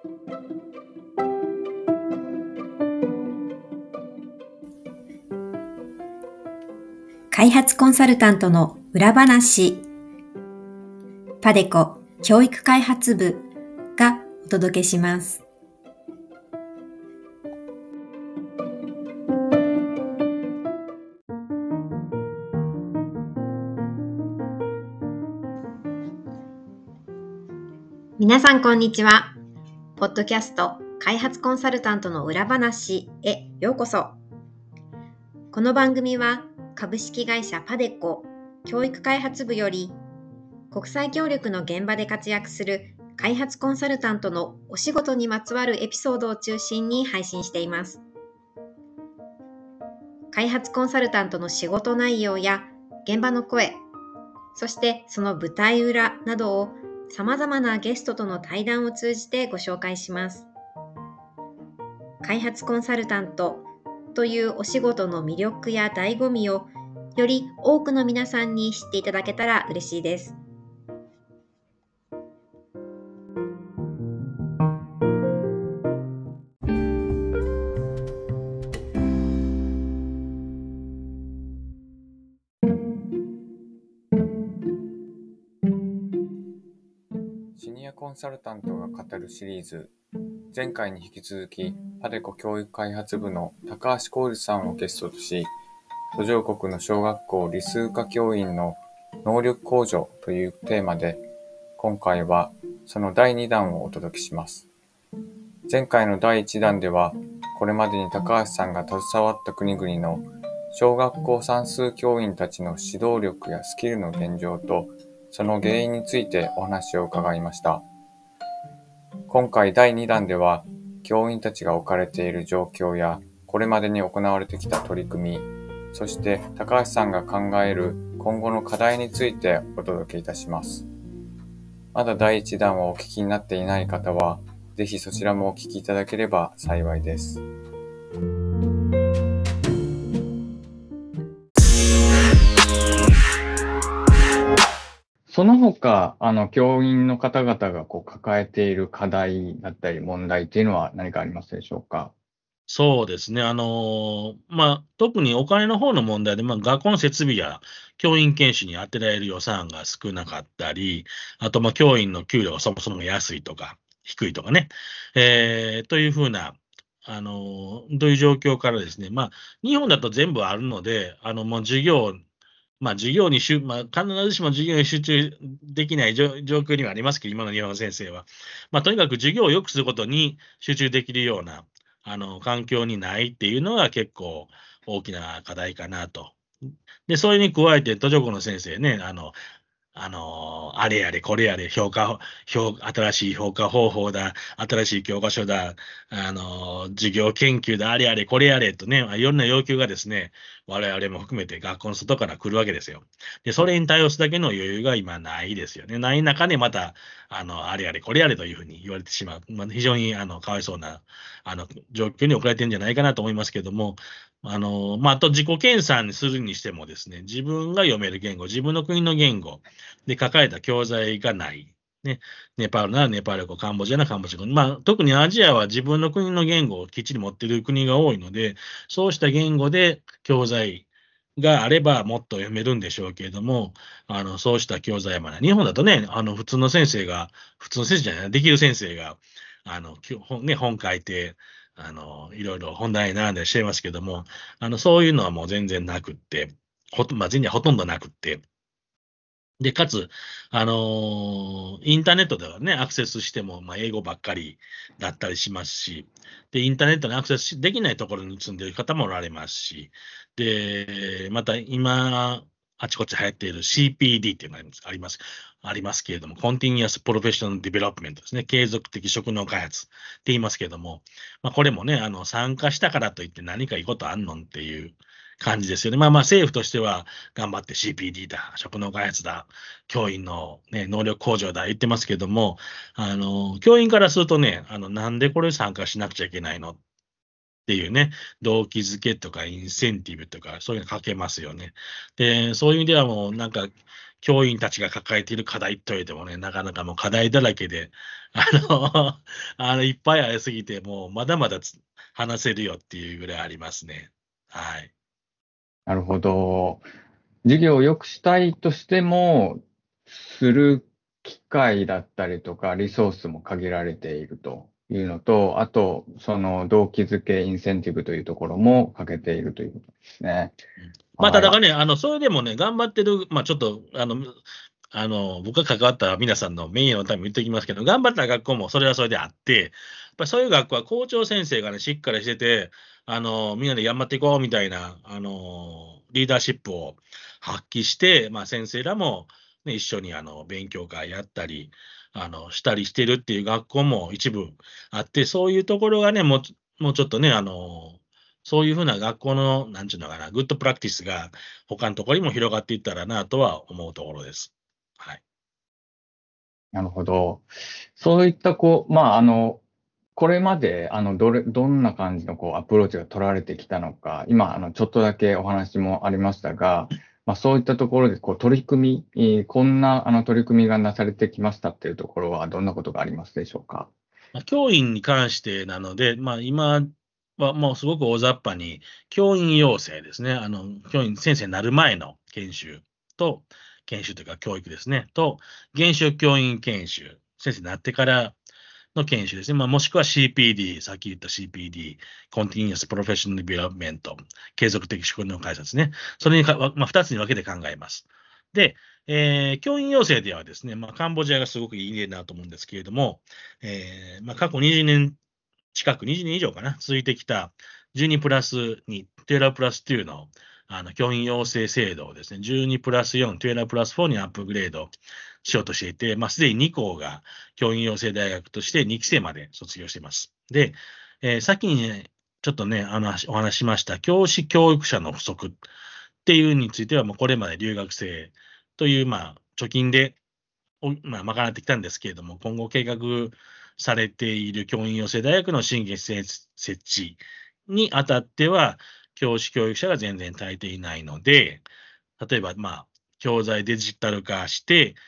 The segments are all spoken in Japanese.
開発コンサルタントの裏話、パデコ教育開発部がお届けします。皆さんこんにちは。ポッドキャスト開発コンサルタントの裏話へようこそ。この番組は株式会社パデコ教育開発部より国際協力の現場で活躍する開発コンサルタントのお仕事にまつわるエピソードを中心に配信しています。開発コンサルタントの仕事内容や現場の声、そしてその舞台裏などを様々なゲストとの対談を通じてご紹介します。開発コンサルタントというお仕事の魅力や醍醐味をより多くの皆さんに知っていただけたら嬉しいです。 シニアコンサルタントが語るシリーズ、前回に引き続きパデコ教育開発部の高橋浩二さんをゲストとし、途上国の小学校理数科教員の能力向上というテーマで、今回はその第2弾をお届けします。前回の第1弾では、これまでに高橋さんが携わった国々の小学校算数教員たちの指導力やスキルの現状と、その原因についてお話を伺いました。今回第2弾では、教員たちが置かれている状況や、これまでに行われてきた取り組み、そして高橋さんが考える今後の課題についてお届けいたします。まだ第1弾をお聞きになっていない方は、ぜひそちらもお聞きいただければ幸いです。 その他、教員の方々が抱えている課題だったり問題っていうのは何かありますでしょうか？ そうですね。特にお金の方の問題で、学校の設備や教員研修に充てられる予算が少なかったり、あと、教員の給料がそもそも安いとか、低いとかね。というふうな、という状況からですね、日本だと全部あるので、もう授業に必ずしも授業に集中できない状況にはありますけど、今の日本の先生は。とにかく授業を良くすることに集中できるような、環境にないっていうのが結構大きな課題かなと。で、それに加えて途上国の先生ね、あれやれこれやれ新しい評価方法だ、新しい教科書だ、授業研究だ、あれやれこれやれとね、いろんな要求がですね、我々も含めて学校の外から来るわけですよ。で、それに対応するだけの余裕が今ないですよね。ない中でまた、あれやれこれやれというふうに言われてしまう。非常に、かわいそうな、状況に置かれてるんじゃないかなと思いますけども、あと自己研鑽にするにしてもですね、自分が読める言語、自分の国の言語で書かれた教材がない。ね、ネパールならネパール語、カンボジアならカンボジア語。特にアジアは自分の国の言語をきっちり持っている国が多いので、そうした言語で教材があればもっと読めるんでしょうけれども、そうした教材はまだ、日本だとね、普通の先生じゃない、できる先生が、本書いて、いろいろ本題に並んだりしてますけども、そういうのはもう全然なくって、全然ほとんどなくって、で、かつ、インターネットではね、アクセスしても、英語ばっかりだったりしますし、で、インターネットにアクセスできないところに住んでいる方もおられますし、で、また今、あちこち流行っている CPD っていうのがありますけれども、Continuous Professional Development ですね。継続的職能開発って言いますけれども、これもね、参加したからといって何かいいことあんのんっていう感じですよね。政府としては頑張って CPD だ、職能開発だ、教員の、ね、能力向上だ言ってますけども、教員からするとね、なんでこれ参加しなくちゃいけないのっていうね、動機づけとかインセンティブとか、そういうのかけますよね。で、そういう意味ではもうなんか、 教員たちが抱えている課題といえてもね、なかなかもう課題だらけで、あいっぱいありすぎて、もうまだまだ話せるよっていうぐらいありますね。はい。 なるほど。授業を良くしたいとしても、する機会だったりとか、リソースも限られているというのと、あと、その動機づけ、インセンティブというところも欠けているということですね。 まあ、たはい。 だね、それでもね、頑張ってる、まあ、ちょっと、僕が関わった皆さんの名誉のために言っておきますけど、頑張った学校もそれはそれであって、やっぱりそういう学校は校長先生がね、しっかりしてて、みんなで頑張っていこうみたいな、リーダーシップを発揮して、まあ、先生らも、ね、一緒に勉強会やったり、したりしてるっていう学校も一部あって、そういうところがね、もうちょっとね、そういうふうな学校の、なんちゅうのかな、グッドプラクティスが他のところにも広がっていったらなとは思うところです。はい。 なるほど。そういった、これまで、どんな感じの、アプローチが取られてきたのか、今、ちょっとだけお話もありましたが、そういったところで、取り組み、こんな、取り組みがなされてきましたっていうところは、どんなことがありますでしょうか？ 教員に関してなので、今はもうすごく大雑把に、教員養成ですね。教員先生になる前の研修というか教育ですね。と、現職教員研修、先生になってからの研修ですね。もしくは CPD、さっき言った CPD、Continuous Professional Development、継続的職能開発ね。それに2つに分けて考えます。で、教員養成ではですね、カンボジアがすごくいい例だなと思うんですけれども、過去20年近く、20年以上かな、続いてきた12プラス2、12プラス2の教員養成制度をですね、12プラス4、12プラス4にアップグレードしようとしていて、すでに2校が教員養成大学として2期生まで卒業しています。で、先にね、ちょっとね、お話ししました、教師教育者の不足っていうについては、これまで留学生という、貯金で賄ってきたんですけれども、今後計画されている教員養成大学の新規設置にあたっては、教師教育者が全然足りていないので、例えば、教材デジタル化して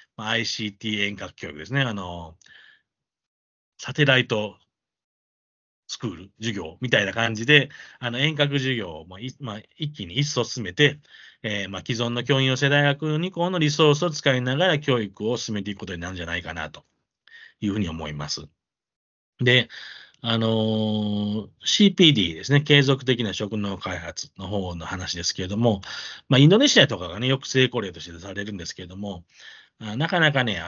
、ICT 遠隔教育ですね、サテライトスクール、授業みたいな感じで、遠隔授業を一気に一層進めて、既存の教員養成大学2校のリソースを使いながら教育を進めていくことになるんじゃないかなというふうに思います。で、CPD ですね、継続的な職能開発の方の話ですけれども、インドネシアとかがね、よく成功例として出されるんですけれども、なかなかね、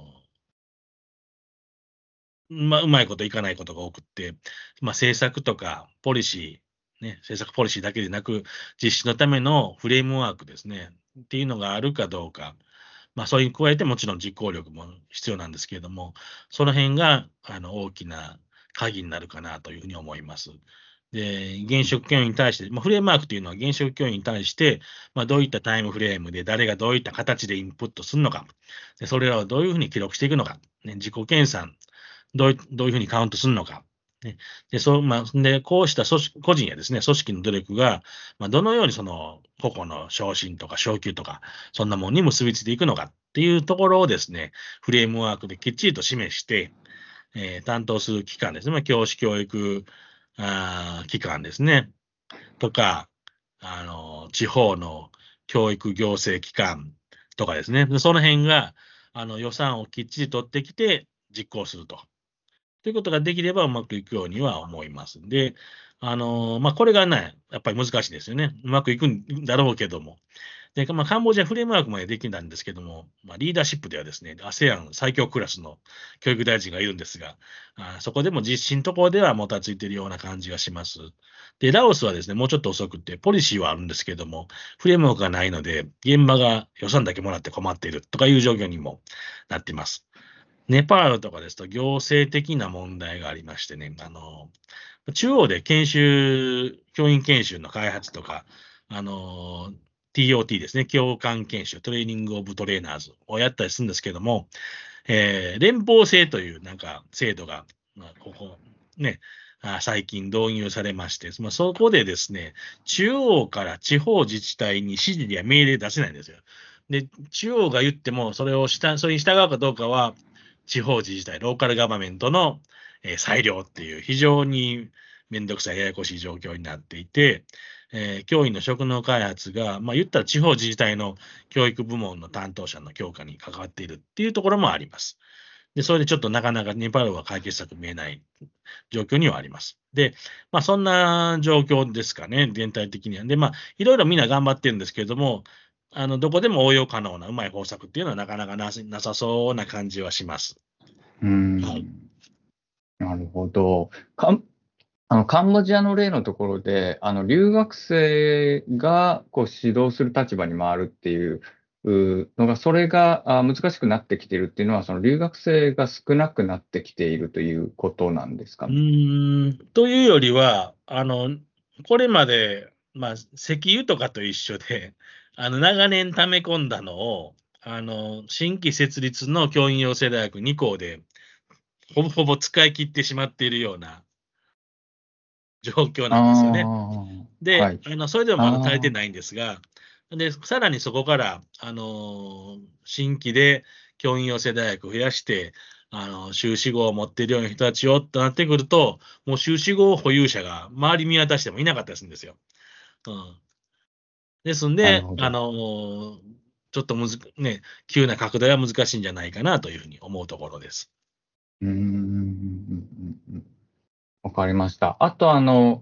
うまいこといかないことが多くって、政策とかポリシー、ね、政策ポリシーだけでなく、実施のためのフレームワークですね、っていうのがあるかどうか、それに加えてもちろん実行力も必要なんですけれども、その辺が大きな鍵になるかなというふうに思います。で、現職教員に対して、フレームワークというのは現職教員に対して、どういったタイムフレームで誰がどういった形でインプットするのか、でそれらをどういうふうに記録していくのか、ね、自己研鑽、どういうふうにカウントするのか。ね、で、こうした個人やですね、組織の努力が、どのようにその個々の昇進とか昇給とか、そんなものに結びついていくのかっていうところをですね、フレームワークできっちりと示して、担当する機関ですね、教師教育機関ですね、とか、地方の教育行政機関とかですね、その辺が予算をきっちり取ってきて実行すると。ということができればうまくいくようには思います。で、これがね、やっぱり難しいですよね。うまくいくんだろうけども。で、カンボジアフレームワークまでできたんですけども、リーダーシップではですね、ASEAN 最強クラスの教育大臣がいるんですが、そこでも実施のところではもたついているような感じがします。で、ラオスはですね、もうちょっと遅くて、ポリシーはあるんですけども、フレームワークがないので、現場が予算だけもらって困っているとかいう状況にもなっています。ネパールとかですと行政的な問題がありましてね、中央で教員研修の開発とか、TOT ですね、教官研修、トレーニングオブトレーナーズをやったりするんですけども、連邦制という制度が、ここね、最近導入されまして、そこでですね、中央から地方自治体に指示や命令出せないんですよ。 で、中央が言っても、それに従うかどうかは、地方自治体、ローカルガバメントの裁量っていう、非常にめんどくさい、ややこしい状況になっていて、教員の職能開発が、言ったら地方自治体の教育部門の担当者の強化に関わっているっていうところもあります。で、それでちょっとなかなかネパールは解決策見えない状況にはあります。で、そんな状況ですかね、全体的には。で、いろいろみんな頑張ってるんですけれども、どこでも応用可能なうまい方策っていうのはなかなかなさそうな感じはします。はい。 なるほど。カンボジアの例のところで、留学生がこう指導する立場に回るっていうのが、それが難しくなってきているっていうのは、その留学生が少なくなってきているということなんですかね。 というよりは、これまで、石油とかと一緒で、長年溜め込んだのを、新規設立の教員養成大学2校で、ほぼほぼ使い切ってしまっているような状況なんですよね。で、 はい。 それでもまだ足りてないんですが、で、さらにそこから、新規で教員養成大学を増やして、修士号を持っているような人たちをとなってくると、もう修士号保有者が周り見渡してもいなかったりするんですよ。ですんで、ちょっと急な拡大は難しいんじゃないかなというふうに思うところです。 わかりました。あと、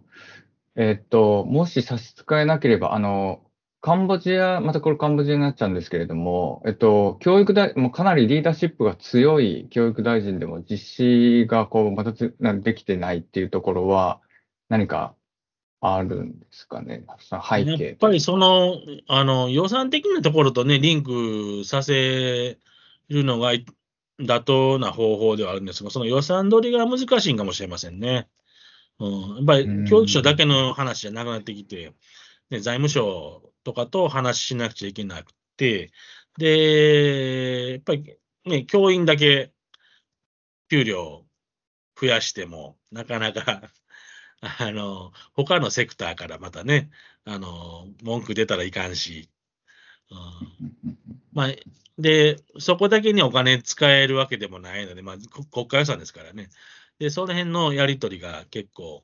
もし差し支えなければ、カンボジア、またこれカンボジアになっちゃうんですけれども、教育大、もうかなりリーダーシップが強い教育大臣でも実施がまたできてないっていうところは何かあるんですかね、その背景。 やっぱり予算的なところとね、リンクさせるのが妥当な方法ではあるんですが、その予算取りが難しいかもしれませんね。やっぱり教育省だけの話じゃなくなってきて、財務省とかと話しなくちゃいけなくて、で、やっぱりね、教員だけ給料増やしても、なかなか他のセクターからまたね、文句出たらいかんし、で、そこだけにお金使えるわけでもないので、国家予算ですからね。で、その辺のやり取りが結構、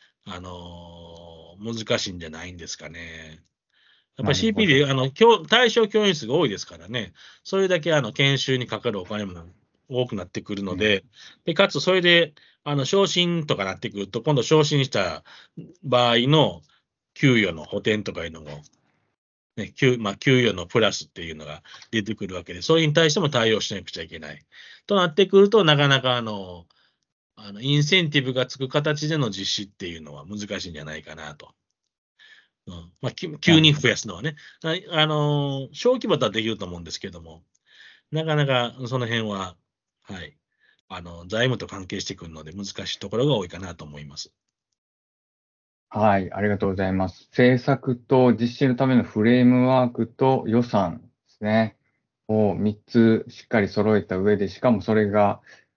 難しいんじゃないんですかね。やっぱり CP で、対象教員数が多いですからね、それだけ研修にかかるお金も多くなってくるので、でかつそれで、昇進とかなってくると、今度昇進した場合の給与の補填とかいうのも、給与のプラスっていうのが出てくるわけで、それに対しても対応しなくちゃいけない。となってくると、なかなかインセンティブがつく形での実施っていうのは難しいんじゃないかなと。急に増やすのはね。小規模だとできると思うんですけども、なかなかその辺は、はい、財務と関係してくるので難しいところが多いかなと思います。 はい、ありがとうございます。政策と実施のためのフレームワークと予算ですね。を3つしっかり揃えた上で、しかもそれが、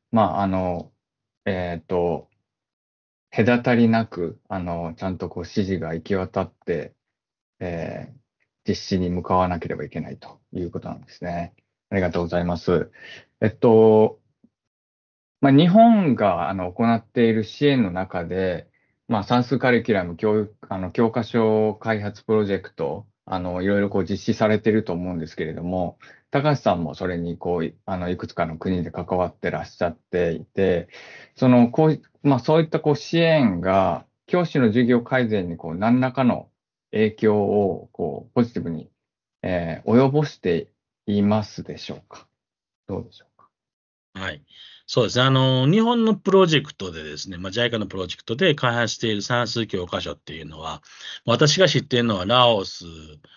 隔たりなく、ちゃんと指示が行き渡って、実施に向かわなければいけないということなんですね。ありがとうございます。日本が行っている支援の中で、算数カリキュラム教科書開発プロジェクト、いろいろ実施されていると思うんですけれども、高橋さんもそれにいくつかの国で関わってらっしゃっていて、そういった支援が教師の授業改善に何らかの影響をポジティブに、及ぼしていますでしょうか。どうでしょうか。 はい。そうですね。日本のプロジェクトでですね、JICA のプロジェクトで開発している算数教科書っていうのは、私が知っているのはラオス、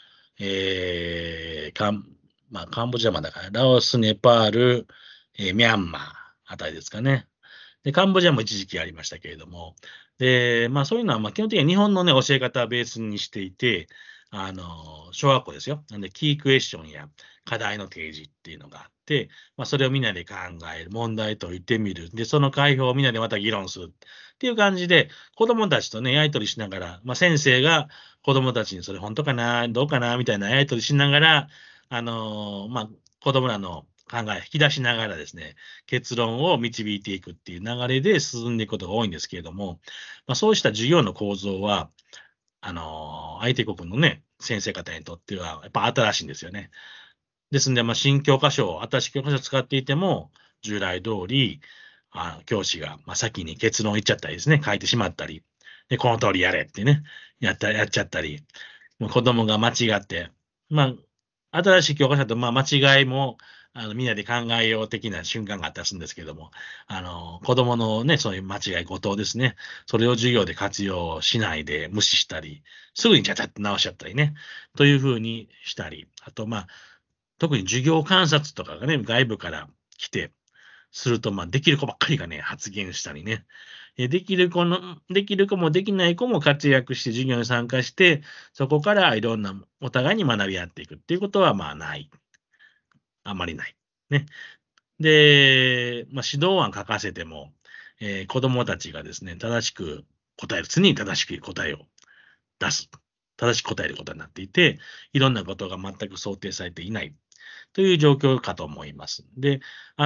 カンボジアまだから、ラオス、ネパール、ミャンマーあたりですかね。で、カンボジアも一時期ありましたけれども、で、そういうのは、基本的には日本のね、教え方をベースにしていて、小学校ですよ。なんで、キークエスチョンや課題の提示っていうのがあって、それをみんなで考える、問題解いてみる。で、その解法をみんなでまた議論するっていう感じで、子供たちとね、やりとりしながら、先生が子供たちにそれ本当かな、どうかな、みたいなやりとりしながら、 子供らの考えを引き出しながらですね、結論を導いていくっていう流れで進んでいくことが多いんですけれども、そうした授業の構造は、相手国のね、先生方にとっては、やっぱ新しいんですよね。ですんで、新教科書、新しい教科書を使っていても、従来通り、教師が、先に結論を言っちゃったりですね、書いてしまったり、で、この通りやれってね、やっちゃったり、もう子供が間違って、新しい教科書だと、間違いも、みんなで考えよう的な瞬間があったりするんですけども、子供のね、そういう間違い、誤答ですね。それを授業で活用しないで無視したり、すぐにちゃちゃっと直しちゃったりね、というふうにしたり、あと、特に授業観察とかがね、外部から来て、すると、できる子ばっかりがね、発言したりね。できる子もできない子も活躍して授業に参加して、そこからいろんなお互いに学び合っていくっていうことはない。あんまりない。ね。で、指導案書かせても、子供たちがですね、正しく答える、常に正しく答えを出す。正しく答えることになっていて、いろんなことが全く想定されていないという状況かと思います。で、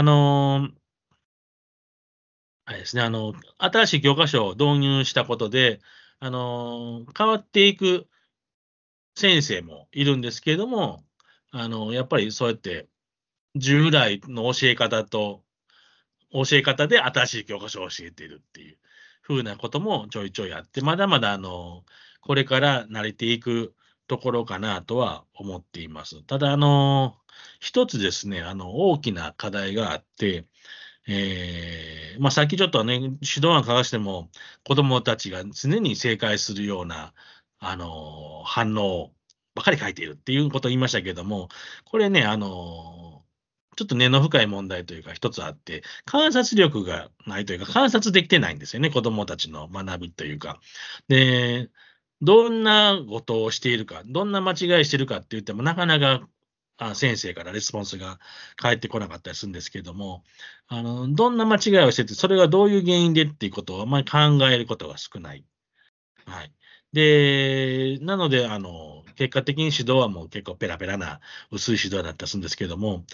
あれですね、新しい教科書を導入したことで、変わっていく先生もいるんですけれども、やっぱりそうやって従来の教え方で新しい教科書を教えているっていう風なこともちょいちょいあって、まだまだこれから慣れていくところかなとは思っています。ただ、一つですね、大きな課題があって、さっきちょっとね、指導案書かしても、子供たちが常に正解するような、反応ばかり書いているっていうことを言いましたけども、これね、ちょっと根の深い問題というか一つあって、観察力がないというか、観察できてないんですよね、子供たちの学びというか。で、どんなことをしているか、どんな間違いしてるかって言っても、なかなか先生からレスポンスが返ってこなかったりするんですけども、どんな間違いをしてて、それがどういう原因でっていうことをあまり考えることが少ない。はい。で、なので、結果的に指導はもう結構ペラペラな薄い指導だったりするんですけども、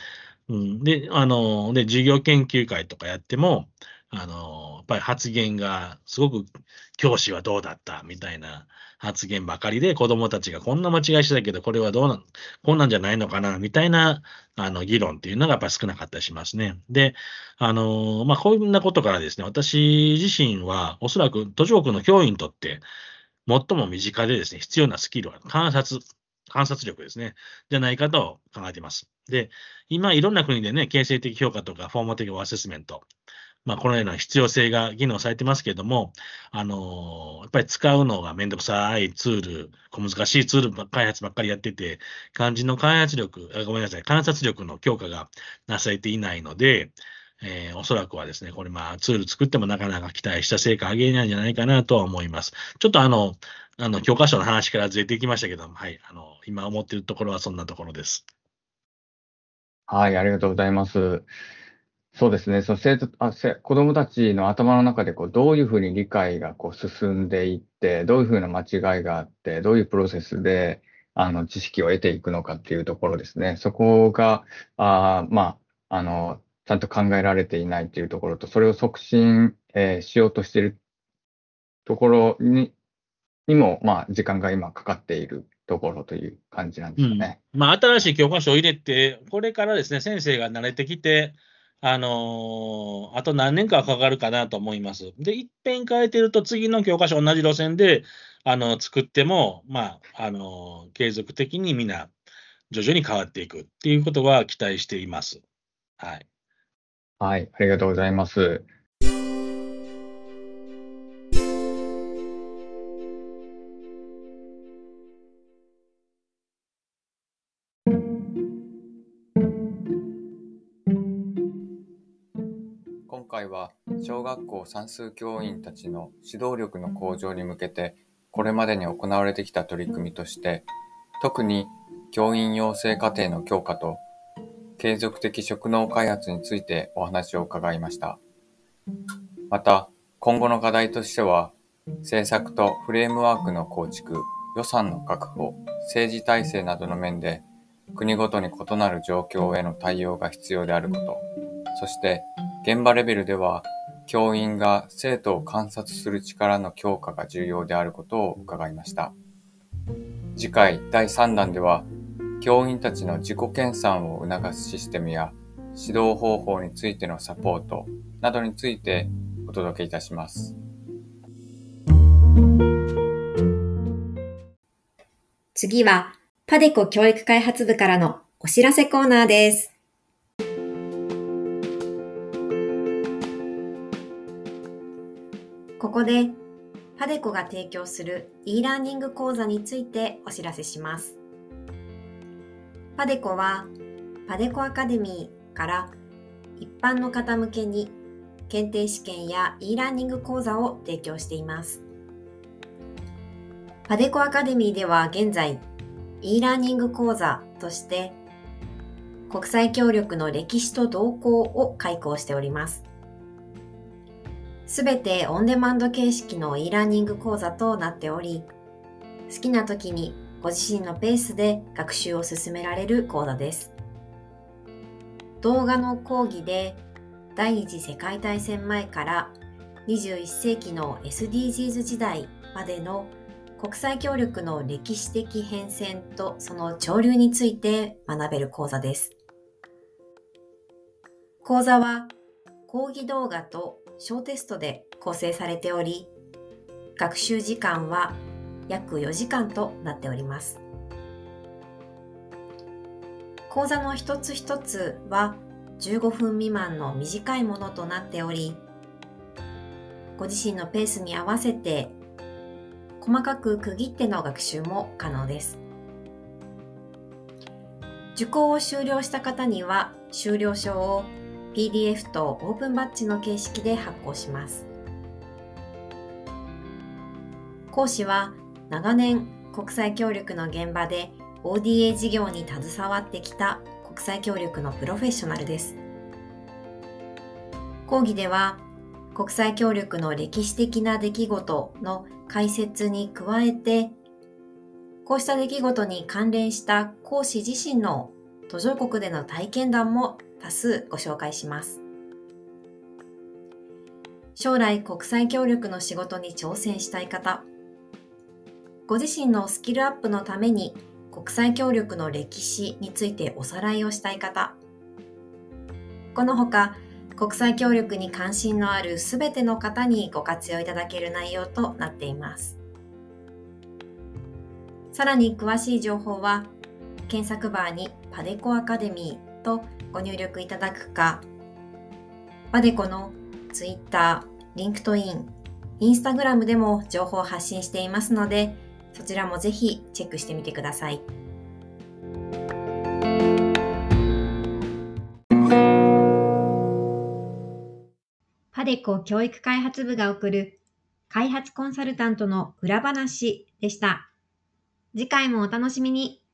授業研究会とかやっても、やっぱり発言がすごく教師はどうだったみたいな発言ばかりで、子供たちがこんな間違いしてたけど、これはこんなんじゃないのかなみたいな、議論っていうのがやっぱり少なかったりしますね。で、こんなことからですね、私自身はおそらく途上国の教員にとって、最も身近でですね、必要なスキルは観察力ですね、じゃないかと考えています。で、今いろんな国でね、形成的評価とかフォーマティブアセスメント、このような必要性が議論されてますけれども、やっぱり使うのがめんどくさいツール、小難しいツール開発ばっかりやってて、漢字の開発力、ごめんなさい、観察力の強化がなされていないので、おそらくはですね、これツール作ってもなかなか期待した成果上げれないんじゃないかなとは思います。ちょっと教科書の話からずれてきましたけども、はい、今思っているところはそんなところです。 はい、ありがとうございます。そうですね。その子供たちの頭の中でどういうふうに理解が進んでいって、どういうふうな間違いがあって、どういうプロセスで、知識を得ていくのかっていうところですね。そこが、ちゃんと考えられていないっていうところと、それを促進、しようとしているところにも、時間が今かかっているところという感じなんですかね。 新しい教科書を入れて、これからですね、先生が慣れてきて、あと何年かはかかるかなと思います。で、一遍変えてると、次の教科書同じ路線で、作っても、継続的にみんな徐々に変わっていくっていうことは期待しています。はい。 はい、ありがとうございます。 今回は小学校算数教員たちの指導力の向上に向けてこれまでに行われてきた取り組みとして、特に教員養成課程の強化と継続的職能開発についてお話を伺いました。また、今後の課題としては、政策とフレームワークの構築、予算の確保、政治体制などの面で国ごとに異なる状況への対応が必要であること、そして現場レベルでは教員が生徒を観察する力の強化が重要であることを伺いました。次回第3弾では、教員たちの自己研鑽を促すシステムや指導方法についてのサポートなどについてお届けいたします。 次はパデコ教育開発部からのお知らせコーナーです。ここでパデコが提供する e ラーニング講座についてお知らせします。パデコはパデコアカデミーから一般の方向けに検定試験や e ラーニング講座を提供しています。パデコアカデミーでは現在 e ラーニング講座として国際協力の歴史と動向を開講しております。すべてオンデマンド形式の e ラーニング講座となっており、好きな時にご自身のペースで学習を進められる講座です。動画の講義で第二次世界大戦前から21世紀の SDGs 時代までの国際協力の歴史的変遷とその潮流について学べる講座です。講座は講義動画と小テストで構成されており、学習時間は約4時間となっております。講座の一つ一つは15分未満の短いものとなっており、ご自身のペースに合わせて細かく区切っての学習も可能です。受講を終了した方には修了証を PDF とオープンバッジの形式で発行します。講師は長年国際協力の現場で ODA 事業に携わってきた国際協力のプロフェッショナルです。講義では国際協力の歴史的な出来事の解説に加えて、こうした出来事に関連した講師自身の途上国での体験談も多数ご紹介します。将来国際協力の仕事に挑戦したい方、ご自身のスキルアップのために国際協力の歴史についておさらいをしたい方、このほか国際協力に関心のあるすべての方にご活用いただける内容となっています。さらに詳しい情報は検索バーにパデコアカデミーとご入力いただくか、パデコの Twitter、LinkedIn、Instagram でも情報を発信していますので、そちらもぜひチェックしてみてください。パデコ教育開発部が送る開発コンサルタントの裏話でした。次回もお楽しみに。